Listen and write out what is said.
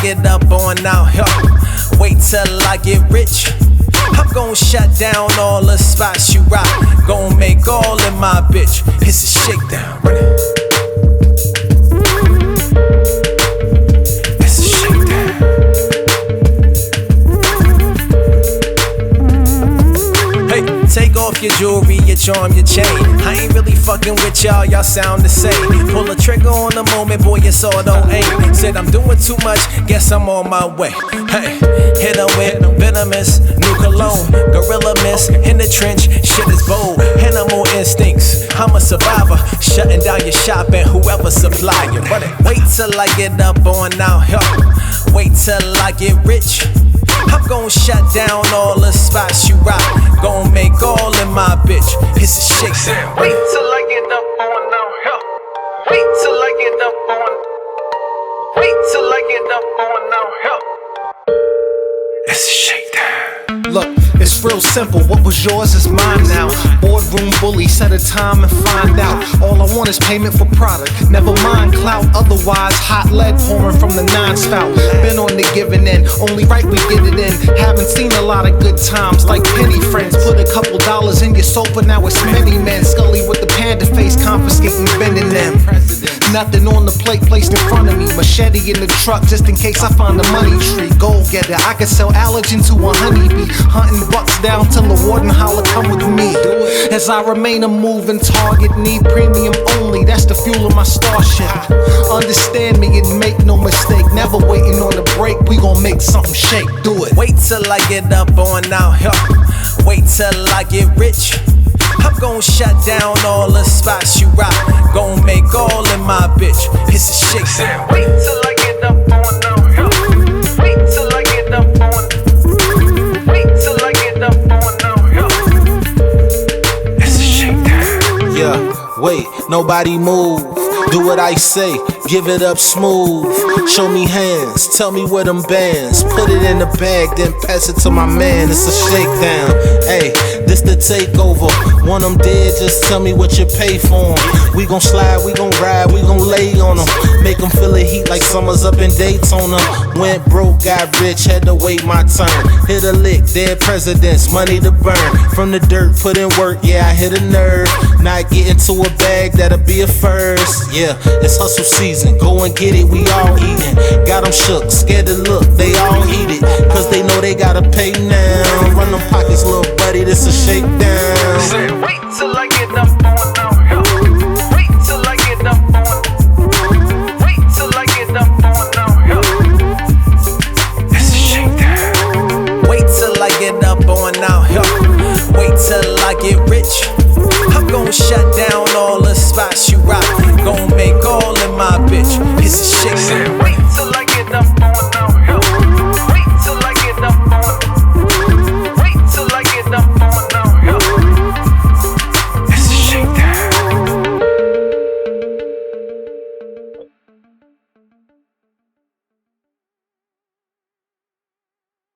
get up on out here. Wait till I get rich. I'm gon' shut down all the spots you rock. Gon' make all of my bitch. It's a shakedown. Run it. It's a shakedown. Hey, take off your jewelry, your charm, your chain. I ain't really fucking with y'all, y'all sound the same. Pull a trigger on the moment, boy, it's all don't aim. Said I'm doing too much, guess I'm on my way. Hey, hit 'em with venomous, new cologne, gorilla mist in the trench, shit is bold. Animal instincts, I'm a survivor, shutting down your shop and whoever supply you. Run it. Wait till I get up on out here. Wait till I get rich. I'm gon' shut down all the spots you rock. Gon' make all of my bitch. It's a shakedown. Wait till I get up on out here. Wait till I get up on. Wait till I get up on out here. It's a shakedown. Look, it's real simple. What was yours is mine now. Boardroom bully, set a time and find out. All I want is payment for product. Never mind clout. Otherwise, hot lead pouring from the 9 spout. Been on the giving end. Only right we get it in. Haven't seen a lot of good times like penny friends. Put a couple dollars in your soap, but now it's many men. Scully with the panda face, confiscating bending them. Nothing on the plate placed in front of me. Machete in the truck just in case I find the money tree. Go getter, I could sell allergen to a honeybee. Hunting bucks down till the warden holler, come with me. As I remain a moving target, need premium only. That's the fuel of my starship. Understand me and make no mistake. Never waiting on the break. We gon' make something shake. Do it. Wait till I get up on out here. Wait till I get rich. I'm gon' shut down all the spots you rock. Gon' make all of my bitch. It's a shakedown. Wait till I get up on out here. Wait till I get up on. Wait till I get up on out here. It's a shakedown. Yeah, wait, nobody move. Do what I say, give it up smooth. Show me hands, tell me where them bands. Put it in the bag, then pass it to my man. It's a shakedown. Hey, this the takeover. Want them dead, just tell me what you pay for them. We gon' slide, we gon' ride, we gon' lay on them. Make them feel the heat like summer's up in Daytona. Went broke, got rich, had to wait my turn. Hit a lick, dead presidents, money to burn. From the dirt, put in work, yeah, I hit a nerve. Not get into a bag, that'll be a first. Yeah, it's hustle season, go and get it, we all eatin'. Got them shook, scared to look, they all eat it. Cause they know they gotta pay now. Run them pockets, little buddy, this a shakedown.